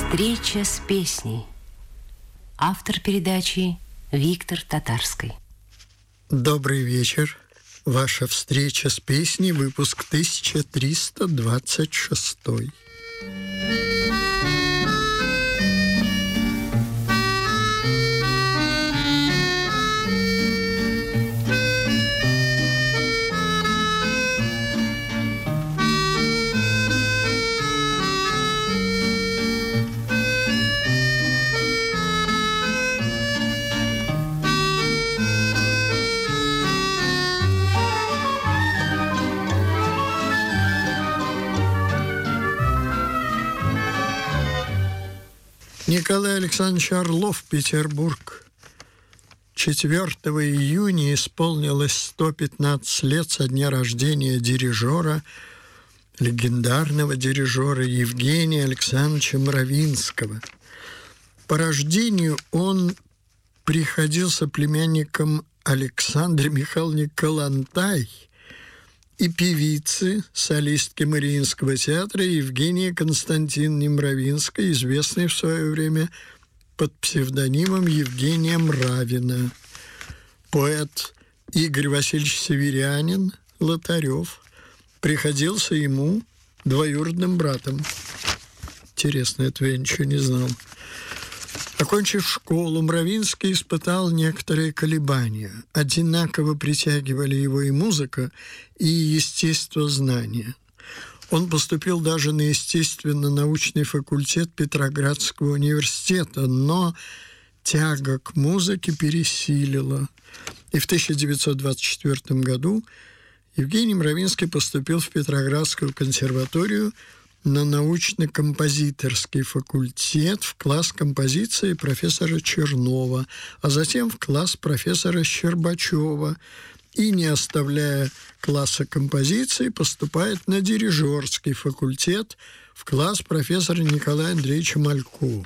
Встреча с песней. Автор передачи Виктор Татарский. Добрый вечер. Ваша встреча с песней, выпуск 1326. Николай Александрович Орлов, Петербург. 4 июня исполнилось 115 лет со дня рождения дирижера, легендарного дирижера Евгения Александровича Мравинского. По рождению он приходился племянником Александры Михайловны Калантай и певицы, солистки Мариинского театра Евгения Константиновны Мравинской, известной в свое время под псевдонимом Евгения Мравина. Поэт Игорь Васильевич Северянин, Лотарев, приходился ему двоюродным братом. Интересно, этого я ничего не знал. Окончив школу, Мравинский испытал некоторые колебания. Одинаково притягивали его и музыка, и естествознание. Он поступил даже на естественно-научный факультет Петроградского университета, но тяга к музыке пересилила. И в 1924 году Евгений Мравинский поступил в Петроградскую консерваторию на научно-композиторский факультет в класс композиции профессора Чернова, а затем в класс профессора Щербачева, и, не оставляя класса композиции, поступает на дирижерский факультет в класс профессора Николая Андреевича Малько.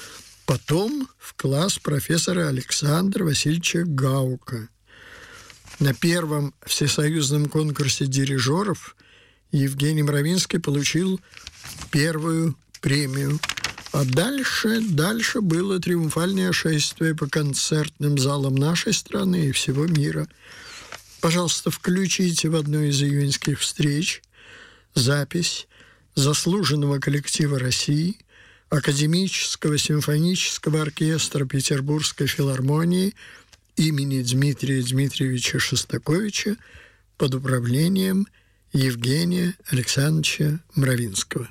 Потом в класс профессора Александра Васильевича Гаука. На первом всесоюзном конкурсе дирижеров Евгений Мравинский получил первую премию. А дальше было триумфальное шествие по концертным залам нашей страны и всего мира. Пожалуйста, включите в одной из июньских встреч запись заслуженного коллектива России, Академического симфонического оркестра Петербургской филармонии имени Дмитрия Дмитриевича Шостаковича под управлением Евгения Александровича Мравинского.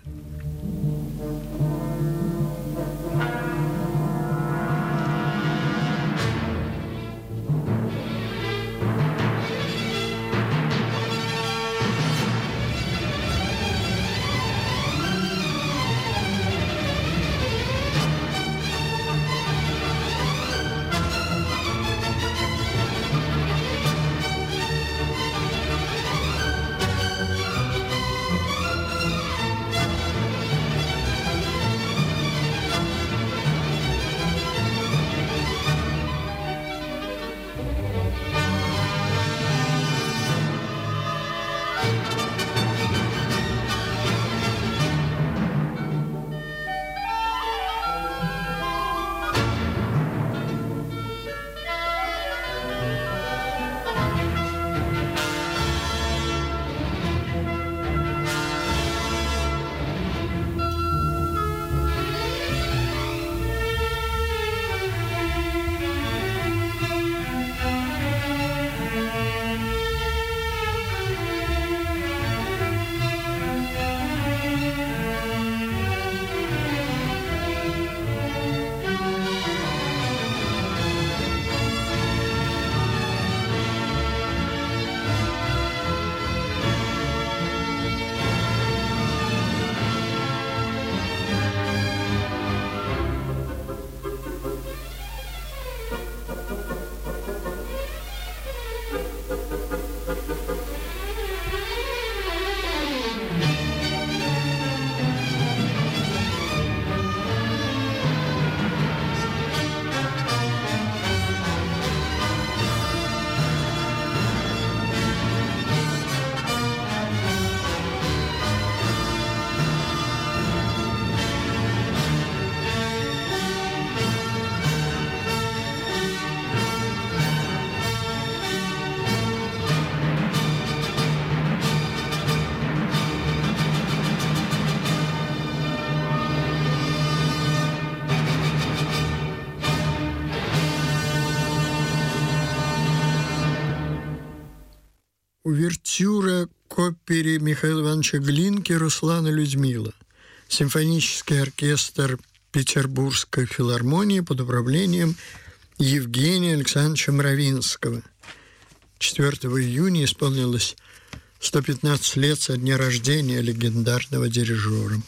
увертюра к опере Михаила Ивановича Глинки «Руслан и Людмила». Симфонический оркестр Петербургской филармонии под управлением Евгения Александровича Мравинского. 4 июня исполнилось 115 лет со дня рождения легендарного дирижера.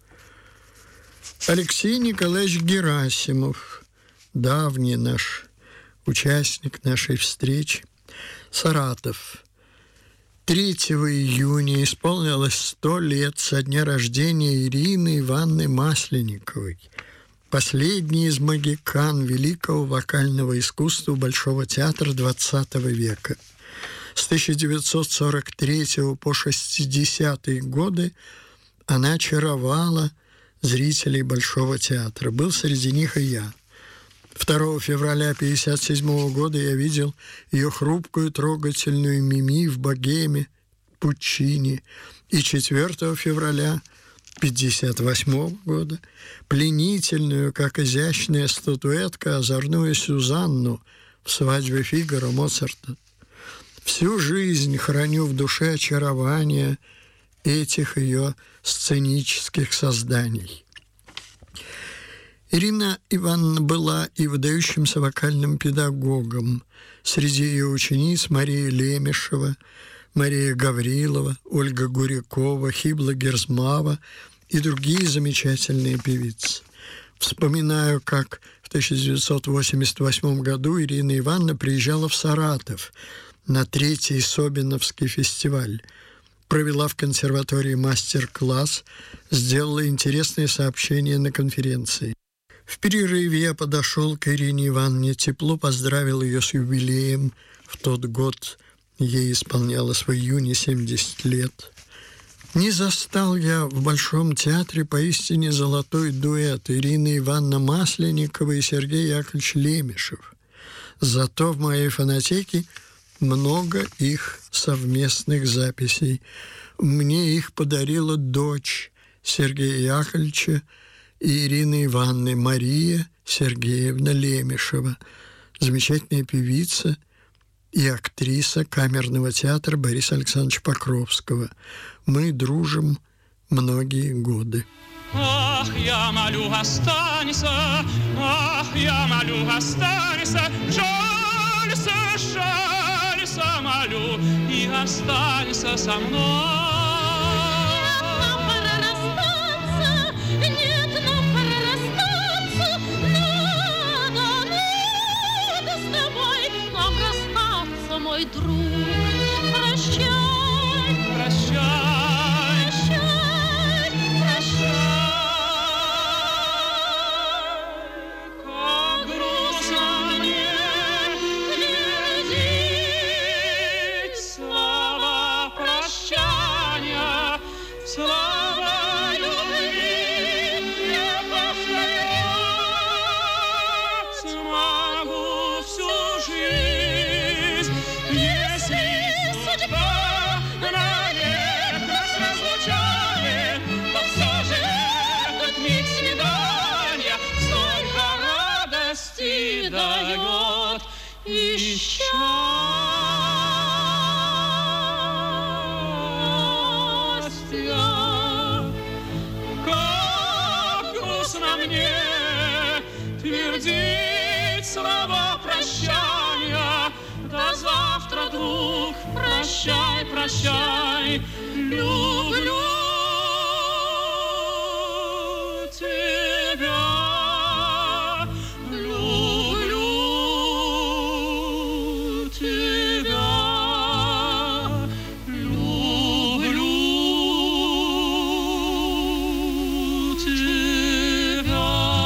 Алексей Николаевич Герасимов, давний наш участник нашей встречи, Саратов. 3 июня исполнилось 100 лет со дня рождения Ирины Ивановны Масленниковой, последней из могикан великого вокального искусства Большого театра XX века. С 1943 по 60-е годы она очаровала зрителей Большого театра. Был среди них и я. 2 февраля 1957 года я видел ее хрупкую, трогательную Мими в «Богеме» Пуччини. И 4 февраля 1958 года пленительную, как изящная статуэтка, озорную Сюзанну в «Свадьбе Фигаро» Моцарта. Всю жизнь храню в душе очарование этих ее сценических созданий. Ирина Ивановна была и выдающимся вокальным педагогом. Среди ее учениц Мария Лемешева, Мария Гаврилова, Ольга Гурякова, Хибла Герзмава и другие замечательные певицы. Вспоминаю, как в 1988 году Ирина Ивановна приезжала в Саратов на 3-й Собиновский фестиваль. Провела в консерватории мастер-класс, сделала интересные сообщения на конференции. В перерыве я подошел к Ирине Ивановне, тепло поздравил ее с юбилеем. В тот год ей исполнялось в июне 70 лет. Не застал я в Большом театре поистине золотой дуэт Ирина Ивановна Масленникова и Сергей Яковлевич Лемешев. Зато в моей фонотеке много их совместных записей. Мне их подарила дочь Сергея Яковлевича и Ирины Ивановны, Мария Сергеевна Лемешева, замечательная певица и актриса камерного театра Бориса Александровича Покровского. Мы дружим многие годы. Ах, я молю, останься, ах, я молю, останься, жалься, жалься, молю, и останься со мной. Мой друг, прощай, Прощай, прощай, прощай. как грустно мне твердить слова прощания, слова любви не повторять смогу всю жизнь. Если судьба навек нас разлучает, то все же этот миг свидания столько радости дает и счастья. Как грустно мне твердить слова прощания. До завтра, друг, прощай, прощай, люблю тебя, люблю тебя, люблю тебя.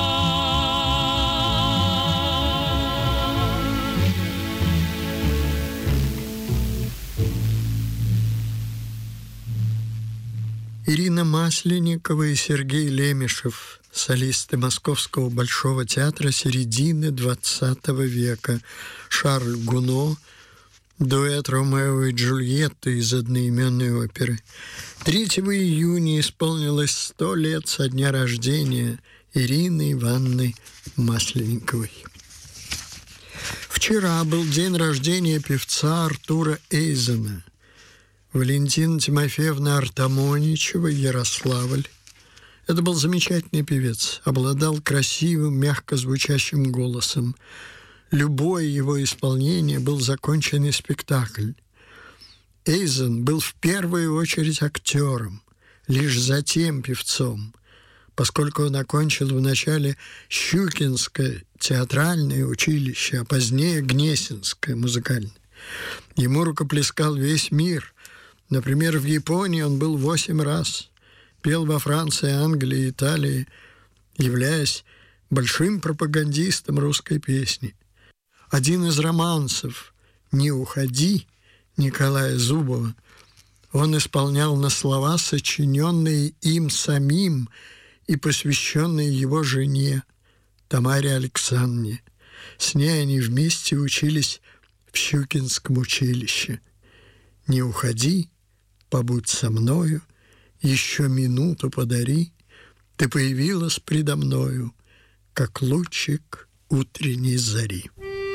Ирина Масленникова и Сергей Лемешев, солисты Московского Большого театра середины XX века. Шарль Гуно, дуэт Ромео и Джульетты из одноименной оперы. 3 июня исполнилось 100 лет со дня рождения Ирины Ивановны Масленниковой. Вчера был день рождения певца Артура Эйзена. Валентина Тимофеевна Артамоничева, Ярославль. Это был замечательный певец, обладал красивым, мягко звучащим голосом. Любое его исполнение был законченный спектакль. Эйзен был в первую очередь актером, лишь затем певцом, поскольку он окончил вначале Щукинское театральное училище, а позднее Гнесинское музыкальное. Ему рукоплескал весь мир. Например, в Японии он был 8 раз, пел во Франции, Англии, Италии, являясь большим пропагандистом русской песни. Один из романсов «Не уходи» Николая Зубова он исполнял на слова, сочиненные им самим и посвященные его жене Тамаре Александровне. С ней они вместе учились в Щукинском училище. «Не уходи, побудь со мною, еще минуту подари, ты появилась предо мною, как лучик утренней зари».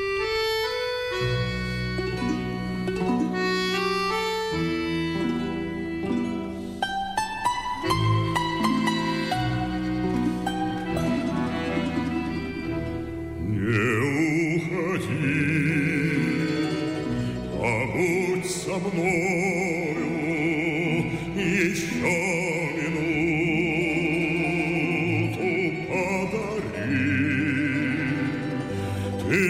Со мною еще минуту подари. Ты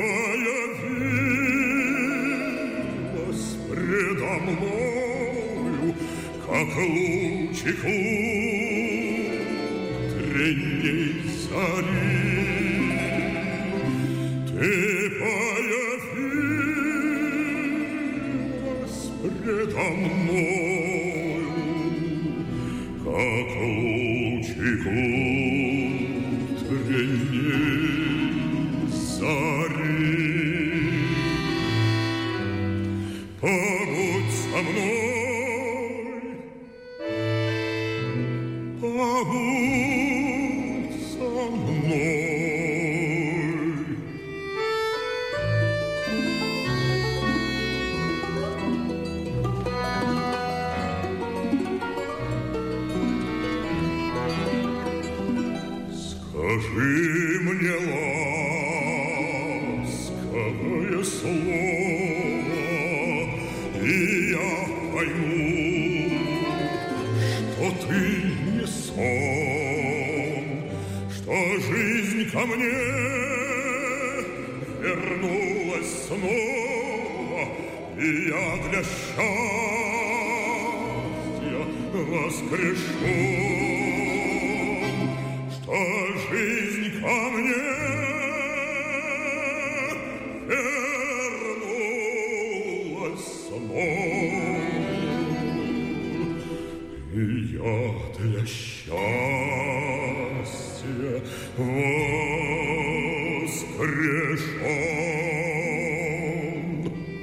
появилась предо мною, как лучик утренней зари. Ты предо мною, как лучик утренней зари. Побудь со мной, побудь со мной. Скажи мне ласковое слово, и я пойму, что ты не сон, что жизнь ко мне вернулась снова, и я для счастья воскрешен. Жизнь ко мне вернулась снова, и я для счастья воскрешен.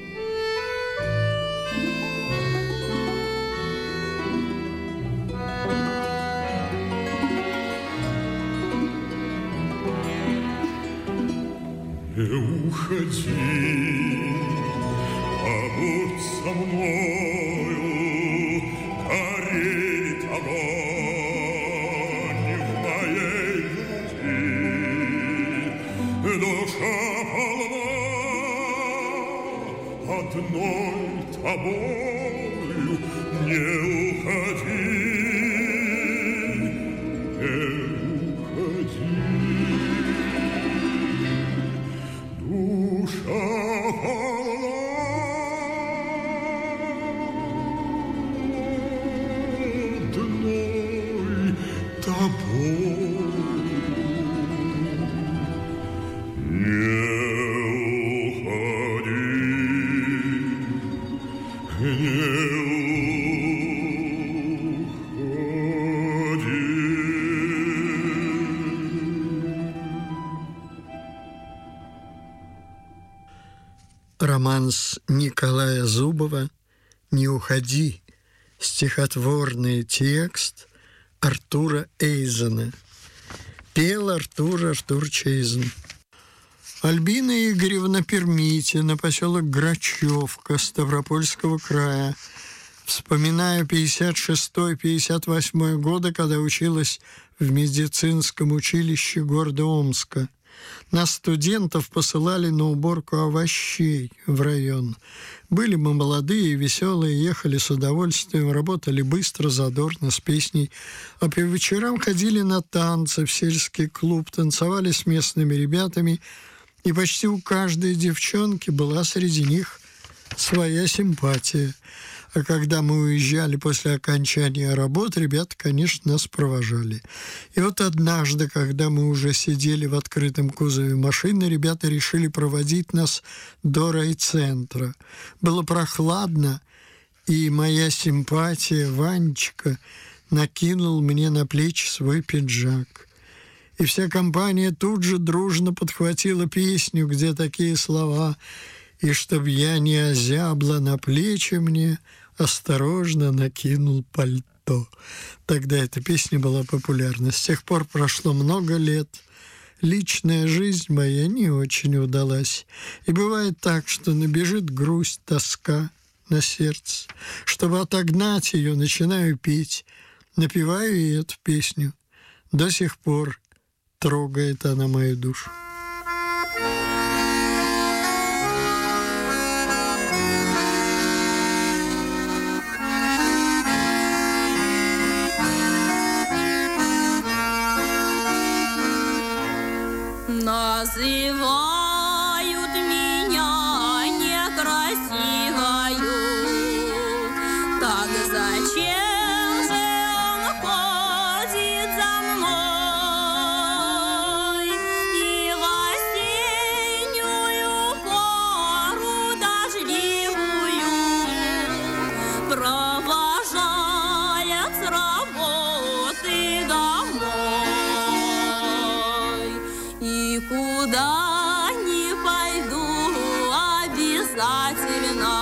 Не уходи, побудь со мною, горит огонь в моей груди. Душа полна одной тобою, не уходи, не уходи. Душа полна одной тобой, не уходи, не уходи. Романс Николая Зубова «Не уходи», стихотворный текст Артура Эйзена. Пел Артур Чейзен. Альбина Игоревна Пермитина, поселок Грачевка Ставропольского края, в Вспоминаю 56-58 годы, когда училась в медицинском училище города Омска. Нас, студентов, посылали на уборку овощей в район. Были мы молодые, веселые, ехали с удовольствием, работали быстро, задорно, с песней. А по вечерам ходили на танцы в сельский клуб, танцевали с местными ребятами, и почти у каждой девчонки была среди них своя симпатия. А когда мы уезжали после окончания работ, ребята, конечно, нас провожали. И вот однажды, когда мы уже сидели в открытом кузове машины, ребята решили проводить нас до райцентра. Было прохладно, и моя симпатия, Ванечка, накинул мне на плечи свой пиджак. И вся компания тут же дружно подхватила песню, где такие слова: «И чтоб я не озябла, на плечи мне осторожно накинул пальто». Тогда эта песня была популярна. С тех пор прошло много лет. Личная жизнь моя не очень удалась. И бывает так, что набежит грусть, тоска на сердце. Чтобы отогнать ее, начинаю петь. Напеваю и эту песню. До сих пор трогает она мою душу. Называют меня некрасивою, так зачем же он ходит за мной? И в осеннюю пору дождливую провожает с работы домой. И куда ни пойду, обязательно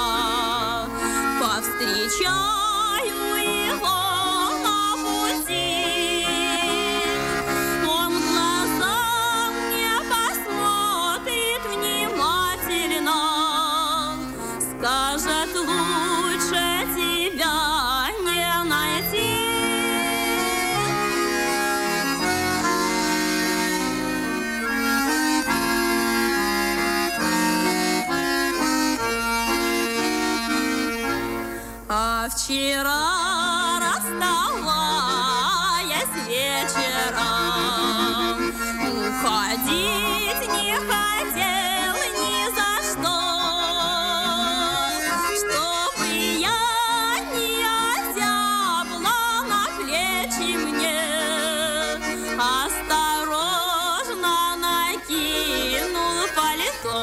повстречаю его на пути. Он в глаза мне посмотрит внимательно, скажет: лучше тебя не найти. А вчера, расставаясь вечером, уходить не хотел ни за что, чтобы я не озябла, на плечи мне осторожно накинул пальто.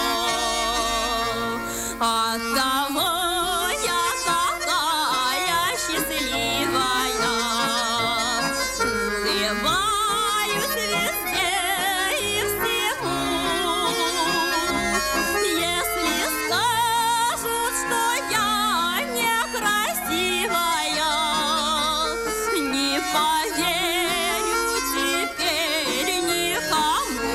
Оттого я такая счастливая, улыбаюсь везде и всему. Если скажут, что я некрасивая, не поверю теперь никому.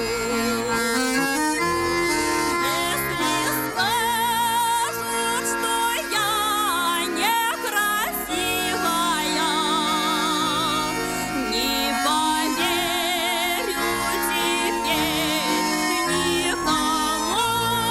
Если скажут, что я некрасивая, не поверю теперь никому.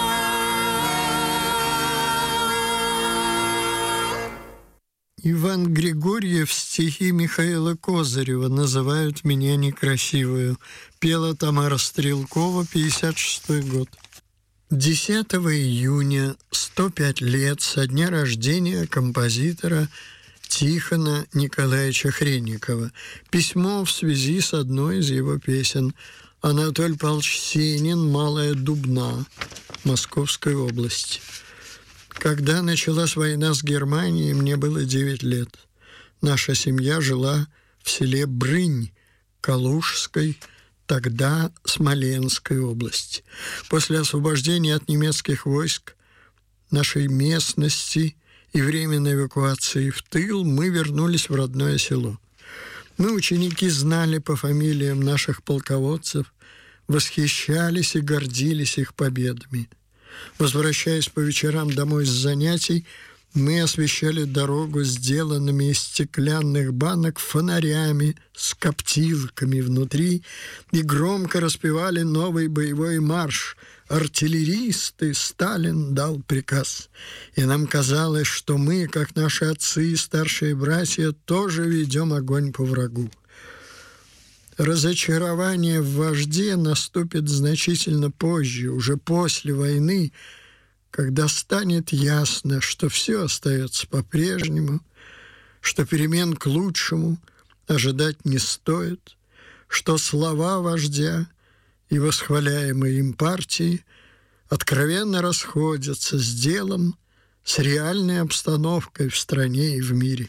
Иван Григорьев, стихи Михаила Козырева «Называют меня некрасивую». Пела Тамара Стрелкова, 56 год. 10 июня 105 лет со дня рождения композитора Тихона Николаевича Хренникова. Письмо в связи с одной из его песен. Анатолий Павлович Сенин, Малая Дубна, Московской области. Когда началась война с Германией, мне было 9 лет. Наша семья жила в селе Брынь Калужской, тогда Смоленской области. После освобождения от немецких войск нашей местности и временной эвакуации в тыл мы вернулись в родное село. Мы, ученики, знали по фамилиям наших полководцев, восхищались и гордились их победами. Возвращаясь по вечерам домой с занятий, Мы освещали дорогу сделанными из стеклянных банок фонарями с коптилками внутри и громко распевали новый боевой марш. Артиллеристы, Сталин дал приказ. И нам казалось, что мы, как наши отцы и старшие братья, тоже ведем огонь по врагу. Разочарование в вожде наступит значительно позже, уже после войны, когда станет ясно, что все остается по-прежнему, что перемен к лучшему ожидать не стоит, что слова вождя и восхваляемые им партии откровенно расходятся с делом, с реальной обстановкой в стране и в мире.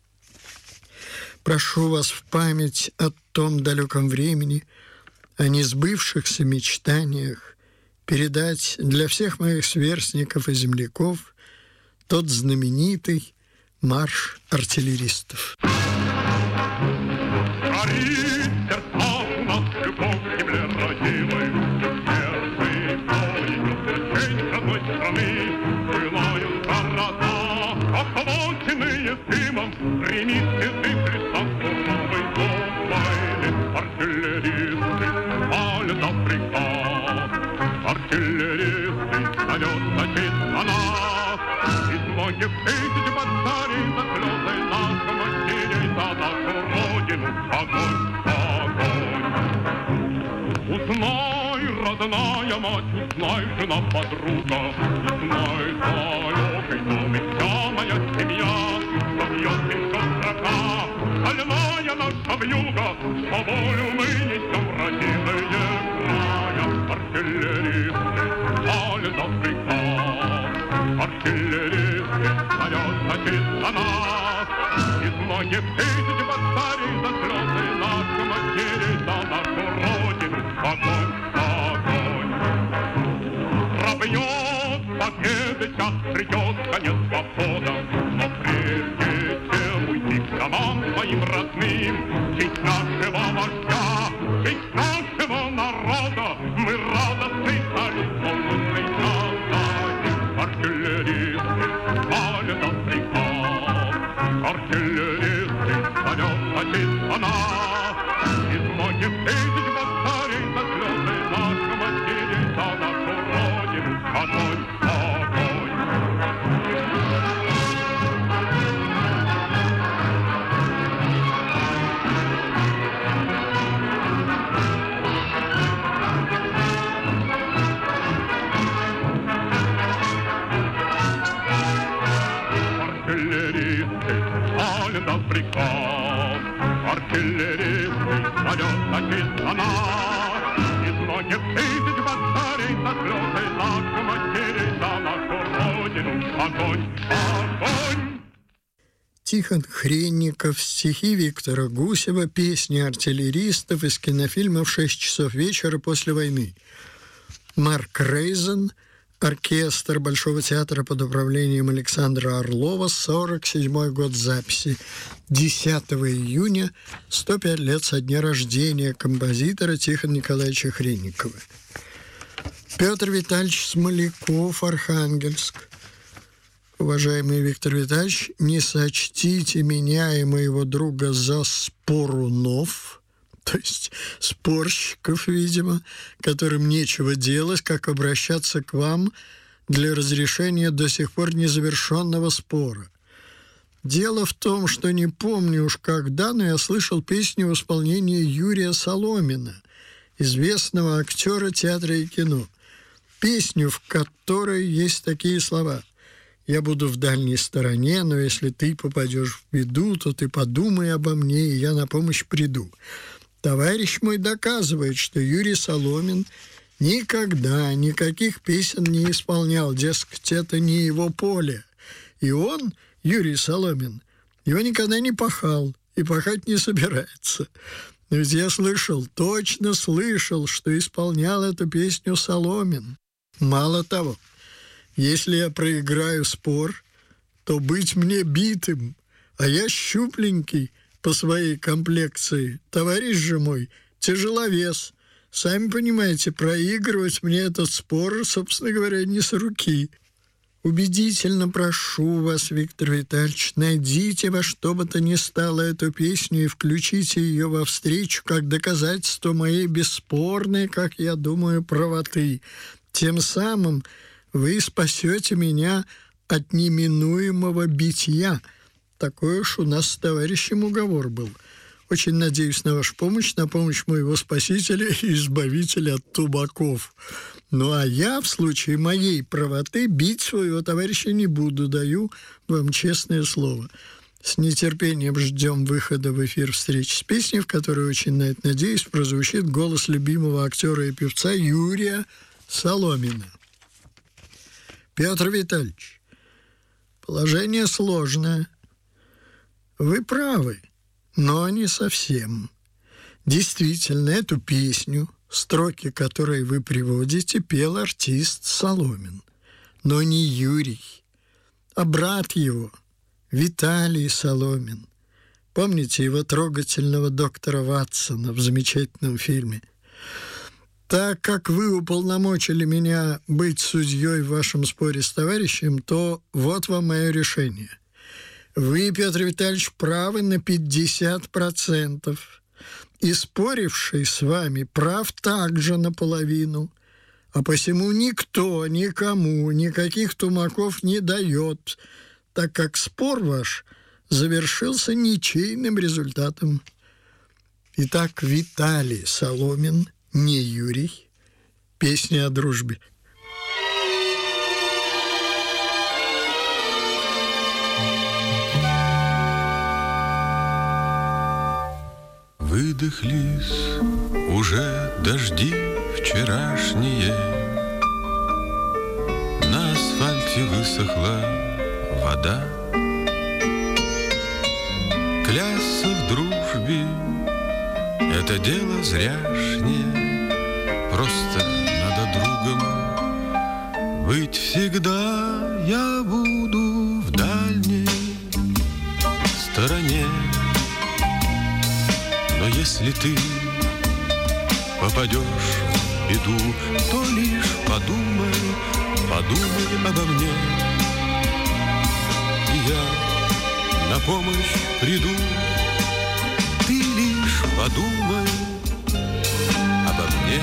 Прошу вас в память о том далеком времени, о несбывшихся мечтаниях, передать для всех моих сверстников и земляков тот знаменитый марш артиллеристов. Узнай, родная мать, узнай, жена, подруга, узнай, далекой доме вся моя семья, что бьет еще строка, стальная наша вьюга, по волю мы несем родимые края. Артиллеристы стали за приказ, артиллеристы вперед на нас, из многих тысяч батарей за слезы наших матерей, за нашу родину. Огонь, огонь. Пробьет победы час, придет конец похода, но прежде чем уйти к домам своим родным, честь нашего вождя, честь нашего народа, мы радостны стали полной отдачи. Артиллеристы стали за приказ, артиллеристы вперед на честь за нас, из многих тысяч батарей за слезы наших матерей, за нашу родину. Огонь, огонь. Артиллеристы стали на приказ, артиллеристы вперед на честь за нас, из многих тысяч батарей за слезы наших матерей, за нашу родину. Огонь, огонь. Тихон Хренников, стихи Виктора Гусева, песни артиллеристов из кинофильма «В 6 часов вечера после войны». Марк Рейзен, оркестр Большого театра под управлением Александра Орлова, 47-й год записи. 10 июня, 105 лет со дня рождения композитора Тихона Николаевича Хренникова. Петр Витальевич Смоляков, Архангельск. Уважаемый Виктор Витальевич, не сочтите меня и моего друга за спорунов, то есть спорщиков, видимо, которым нечего делать, как обращаться к вам для разрешения до сих пор незавершенного спора. Дело в том, что не помню уж когда, но я слышал песню в исполнении Юрия Соломина, известного актера театра и кино. Песню, в которой есть такие слова: «Я буду в дальней стороне, но если ты попадешь в беду, то ты подумай обо мне, и я на помощь приду». Товарищ мой доказывает, что Юрий Соломин никогда никаких песен не исполнял, дескать, это не его поле. И он, Юрий Соломин, его никогда не пахал и пахать не собирается. Но ведь я слышал, точно слышал, что исполнял эту песню Соломин. Мало того, если я проиграю спор, то быть мне битым, а я щупленький по своей комплекции. Товарищ же мой тяжеловес. Сами понимаете, проигрывать мне этот спор, собственно говоря, не с руки. Убедительно прошу вас, Виктор Витальевич, найдите во что бы то ни стало эту песню и включите ее во встречу как доказательство моей бесспорной, как я думаю, правоты. Тем самым вы спасете меня от неминуемого битья. Такой уж у нас с товарищем уговор был. Очень надеюсь на вашу помощь, на помощь моего спасителя и избавителя от тубаков. Ну, а я в случае моей правоты бить своего товарища не буду, даю вам честное слово. С нетерпением ждем выхода в эфир встречи с песней, в которой, очень на это надеюсь, прозвучит голос любимого актера и певца Юрия Соломина. Петр Витальевич, положение сложное. Вы правы, но не совсем. Действительно, эту песню, строки которой вы приводите, пел артист Соломин. Но не Юрий, а брат его, Виталий Соломин. Помните его трогательного доктора Ватсона в замечательном фильме? Так как вы уполномочили меня быть судьей в вашем споре с товарищем, то вот вам мое решение. Вы, Петр Витальевич, правы на 50%. И споривший с вами прав также наполовину, а посему никто никому никаких тумаков не дает, так как спор ваш завершился ничейным результатом. Итак, Виталий Соломин, не Юрий, песня о дружбе. Выдохлись уже дожди вчерашние, на асфальте высохла вода. Клясться в дружбе — это дело зряшнее, просто надо другом быть всегда. Я буду в дальней стороне. Но если ты попадешь в беду, то лишь подумай обо мне, и я на помощь приду. Ты лишь подумай обо мне,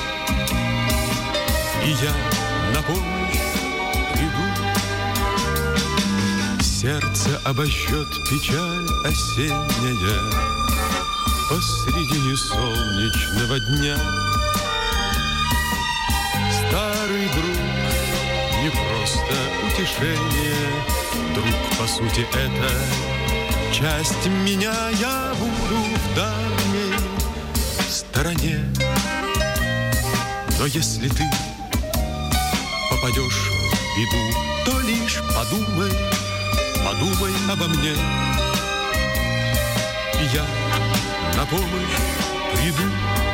и я на помощь приду. Сердце обожжет печаль осенняя посредине солнечного дня. Старый друг, не просто утешение, друг, по сути, это часть меня. Я буду в дальней стороне. Но если ты попадешь в беду, то лишь подумай обо мне, и я на помощь приду.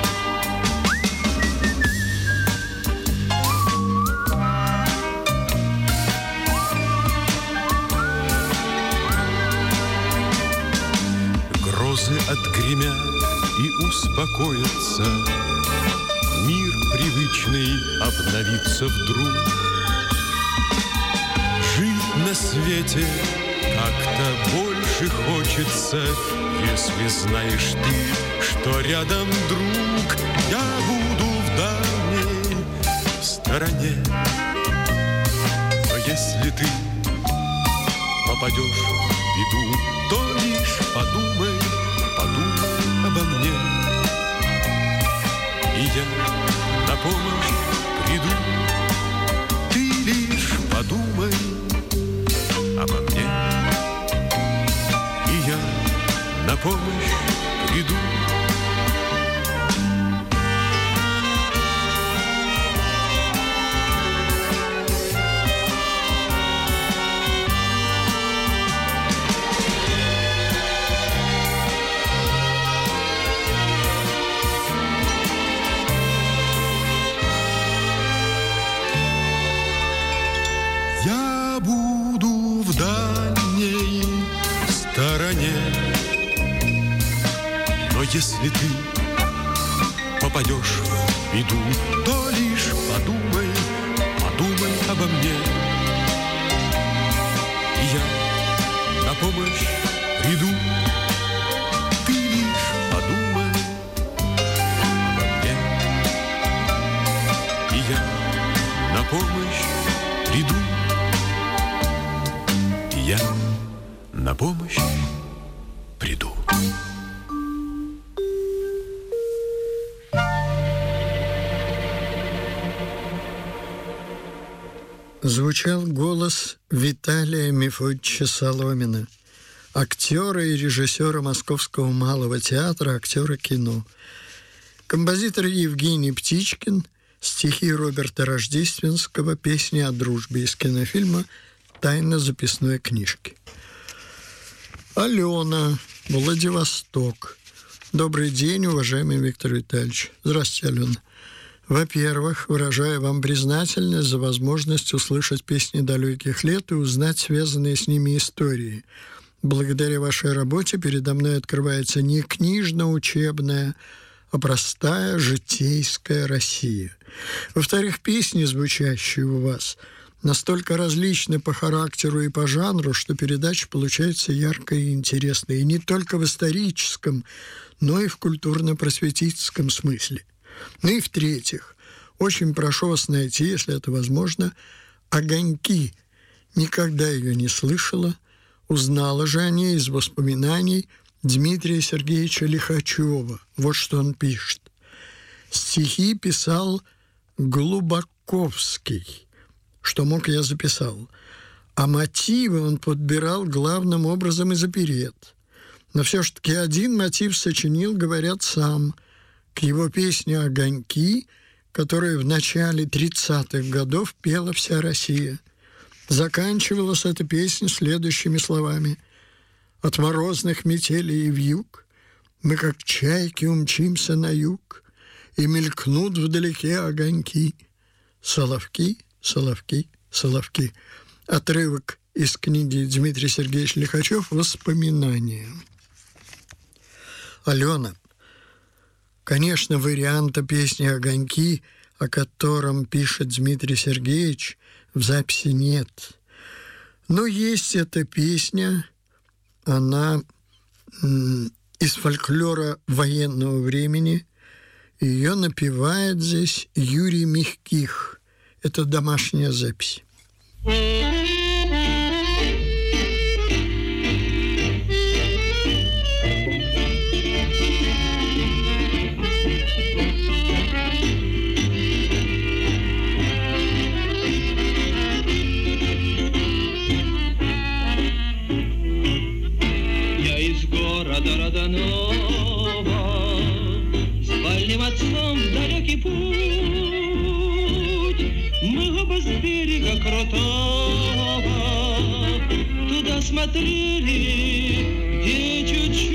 Грозы отгремят и успокоятся, мир привычный обновится вдруг. Жить на свете как-то больше хочется, если знаешь ты, что рядом друг. Я буду в дальней стороне. Но если ты попадешь в беду, то лишь подумай обо мне, и я на помощь приду. Ты лишь подумай обо мне, и я на помощь приду. Я буду в дальней стороне. Но если ты попадешь в беду, то лишь подумай обо мне, помощь приду. Звучал голос Виталия Мефодича Соломина, актера и режиссера Московского малого театра, актера кино. Композитор Евгений Птичкин, стихи Роберта Рождественского, песни о дружбе из кинофильма «Тайна записной книжки». Алена, Владивосток. Добрый день, уважаемый Виктор Витальевич. Здравствуйте, Алена. Во-первых, выражаю вам признательность за возможность услышать песни далеких лет и узнать связанные с ними истории. Благодаря вашей работе передо мной открывается не книжно-учебная, а простая житейская Россия. Во-вторых, песни, звучащие у вас, настолько различны по характеру и по жанру, что передача получается яркой и интересной, и не только в историческом, но и в культурно-просветительском смысле. Ну и в-третьих, очень прошу вас найти, если это возможно, «Огоньки». Никогда ее не слышала, узнала же о ней из воспоминаний Дмитрия Сергеевича Лихачева. Вот что он пишет. Стихи писал Глубоковский. Что мог, я записал. А мотивы он подбирал главным образом из оперет. Но все-таки один мотив сочинил, говорят, сам. К его песне «Огоньки», которую в начале 30-х годов пела вся Россия. Заканчивалась эта песня следующими словами. «От морозных метелей и вьюг мы, как чайки, умчимся на юг, и мелькнут вдалеке огоньки. Соловки, соловки, соловки». Отрывок из книги Дмитрия Сергеевича Лихачев «Воспоминания». Алена, конечно, варианта песни «Огоньки», о котором пишет Дмитрий Сергеевич, в записи нет. Но есть эта песня, она из фольклора военного времени. Ее напевает здесь Юрий Мягких. Это домашняя запись. С больным отцом в далекий путь мы оба с берега крутого туда смотрели, где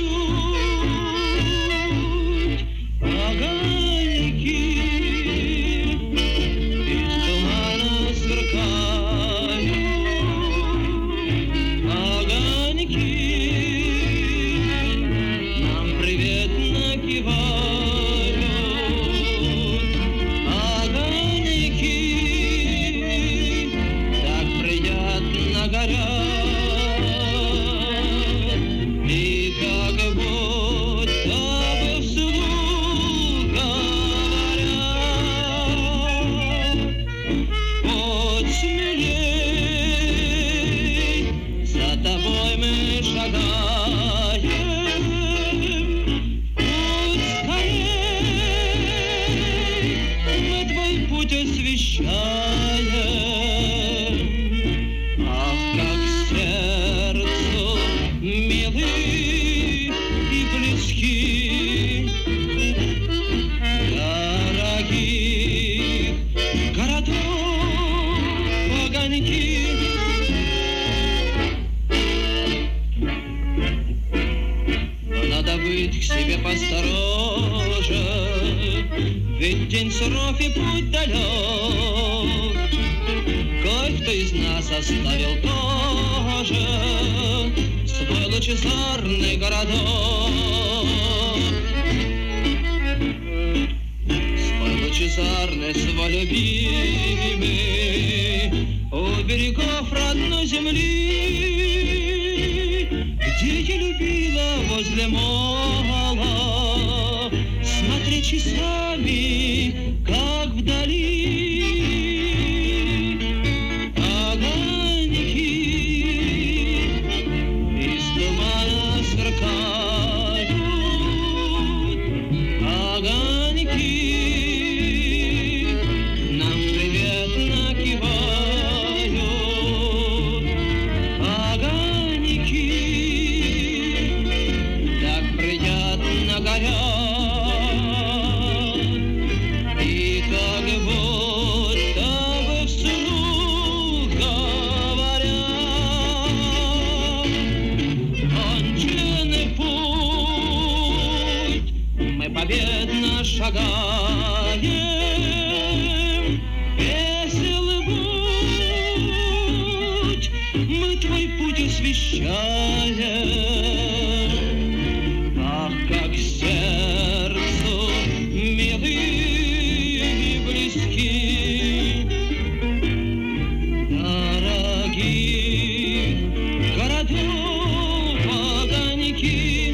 чуть-чуть огоньки из тумана сверкают, огоньки привет накивают, огоньки так приятно горят, и как будто бы вслух говорят: будь смелей, за тобой мы шагаем. Ах, как сердцу милы и близки дорогих городов огоньки. Но надо быть к себе постороже, ведь день суров и путь далек. Кое-кто из нас оставил тоже свой лучезарный городок, свой лучезарный, свой любимый, у берегов родной земли, где я любила возле мола смотреть часами, как вдали огоньки из играем. Весел будь, мы твой путь освещаем. Ах, как сердцу милы и близки, дорогих городов огоньки.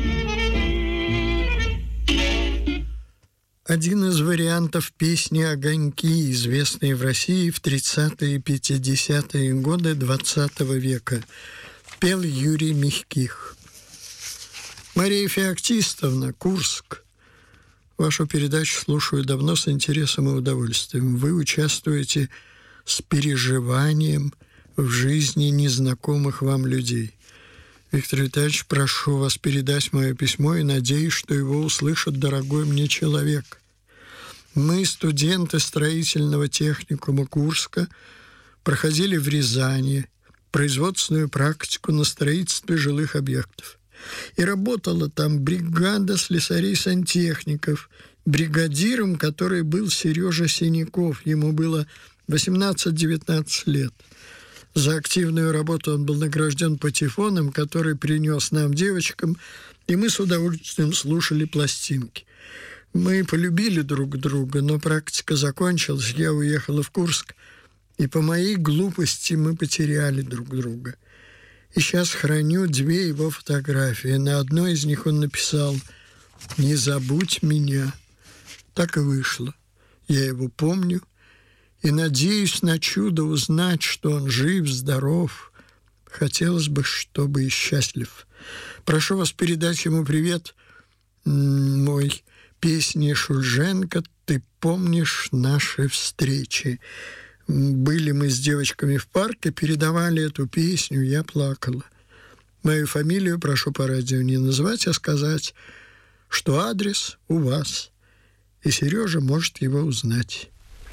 Один из вариантов песни «Огоньки», известной в России в 30-е и 50-е годы XX века, пел Юрий Мягких. Мария Феоктистовна, Курск. Вашу передачу слушаю давно с интересом и удовольствием. Вы участвуете с переживанием в жизни незнакомых вам людей. Виктор Витальевич, прошу вас передать мое письмо и надеюсь, что его услышит дорогой мне человек. Мы, студенты строительного техникума Курска, проходили в Рязани производственную практику на строительстве жилых объектов. И работала там бригада слесарей-сантехников, бригадиром, который был Сережа Синяков. Ему было 18-19 лет. За активную работу он был награжден патефоном, который принес нам, девочкам, и мы с удовольствием слушали пластинки. Мы полюбили друг друга, но практика закончилась, я уехала в Курск, и по моей глупости мы потеряли друг друга. И сейчас храню две его фотографии. На одной из них он написал «Не забудь меня». Так и вышло. Я его помню и надеюсь на чудо узнать, что он жив, здоров. Хотелось бы, чтобы и счастлив. Прошу вас передать ему привет мой песни Шульженко «Ты помнишь наши встречи». Были мы с девочками в парке, передавали эту песню, я плакала. Мою фамилию прошу по радио не называть, а сказать, что адрес у вас, и Сережа может его узнать.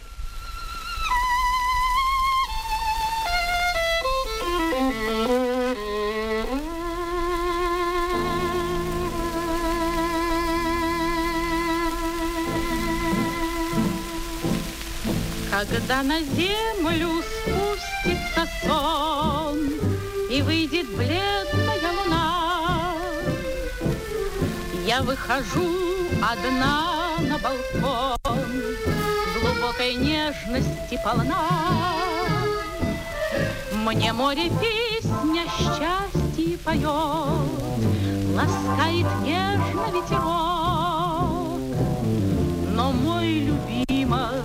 Когда на землю спустится сон и выйдет бледная луна, я выхожу одна на балкон, глубокой нежности полна. Мне море песня счастья поет, ласкает нежно ветерок, но мой любимый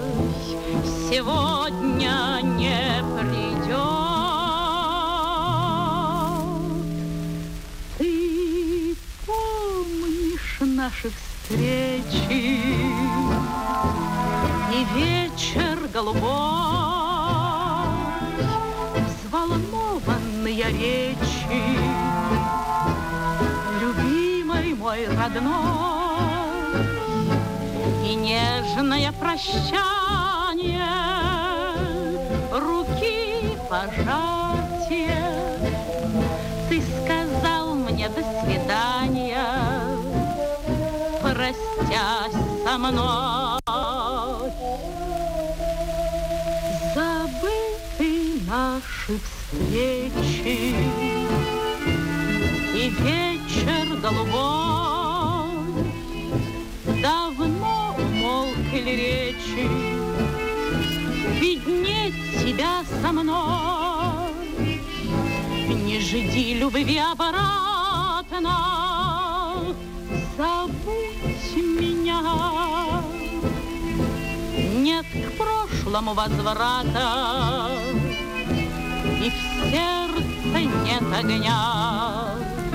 сегодня не придет. Ты помнишь наши встречи и вечер голубой, взволнованные речи, любимый мой родной, и нежное прощание, руки пожатия. Ты сказал мне до свидания, простясь со мной. Забыты наши встречи и вечер голубой, давно умолкли речи, виднеть тебя со мной. Не жди любви обратно, забудь меня. Нет к прошлому возврата, и в сердце нет огня.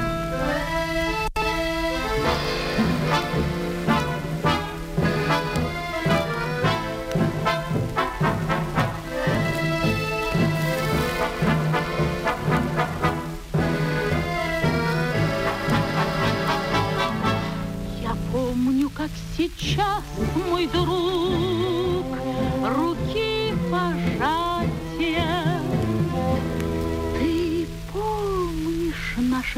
Как сейчас, мой друг, руки пожатия. Ты помнишь наш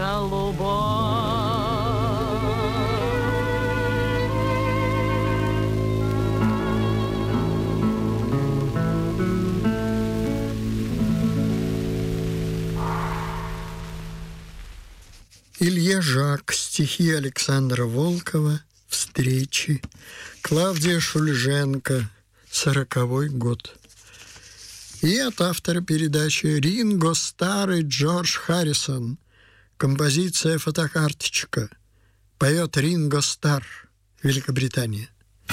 голубой. Илья Жак, стихи Александра Волкова, «Встречи», Клавдия Шульженко, 40-й год. И от автора передачи Ринго Старр и Джордж Харрисон. Композиция «Фотокарточка». Поет Ринго Старр, Великобритания.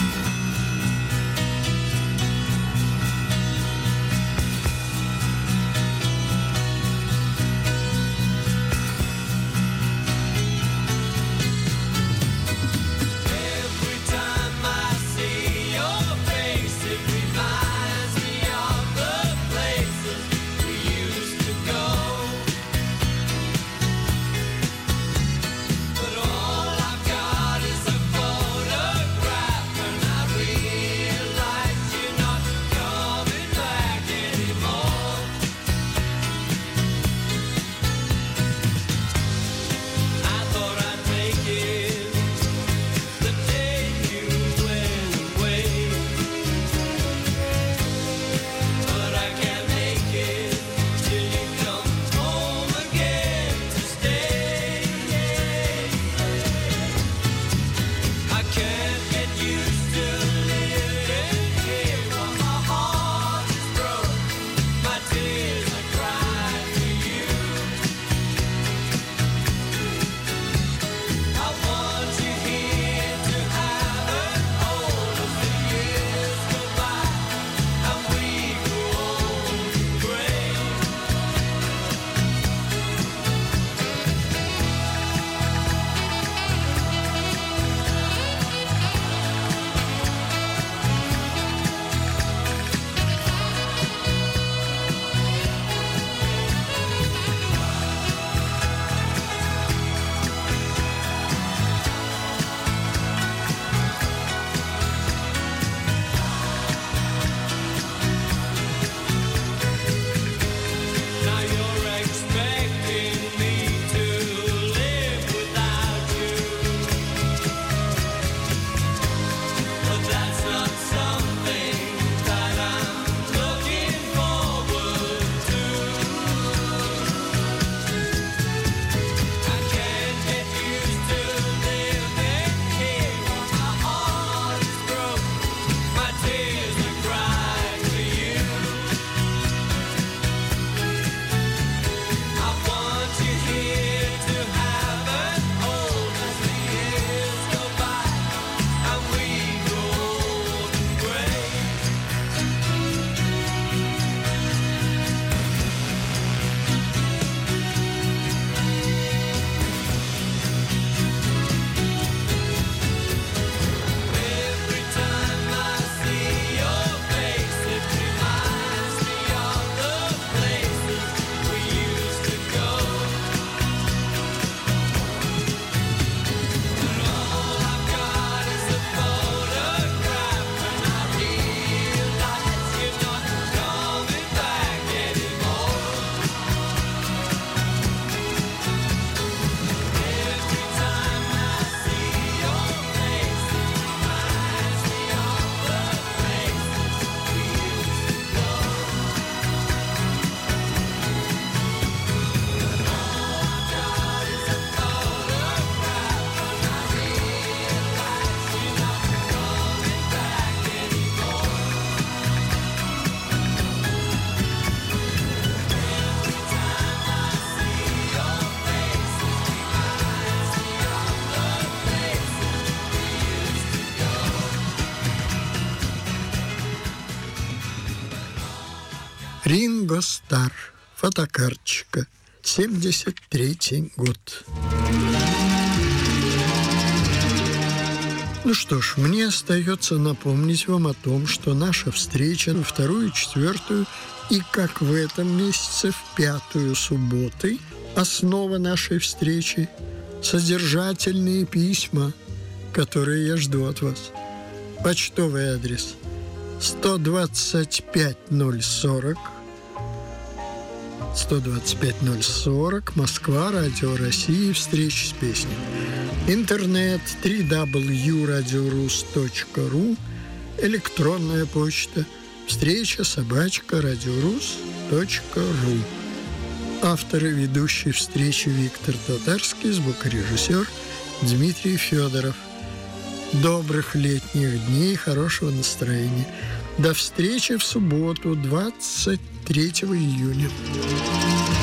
Ринго Старр, «Фотокарточка», 73-й год. Ну что ж, мне остается напомнить вам о том, что наша встреча на 2-ю, 4-ю и, как в этом месяце, в 5-ю субботы, основа нашей встречи – содержательные письма, которые я жду от вас. Почтовый адрес 125 040, 125-040, Москва, Радио России, встречи с песней. Интернет www.radiorus.ru, электронная почта встреча@radiorus.ru. Автор и ведущий встречи Виктор Татарский, звукорежиссер Дмитрий Федоров. Добрых летних дней, хорошего настроения. До встречи в субботу, 23 июня.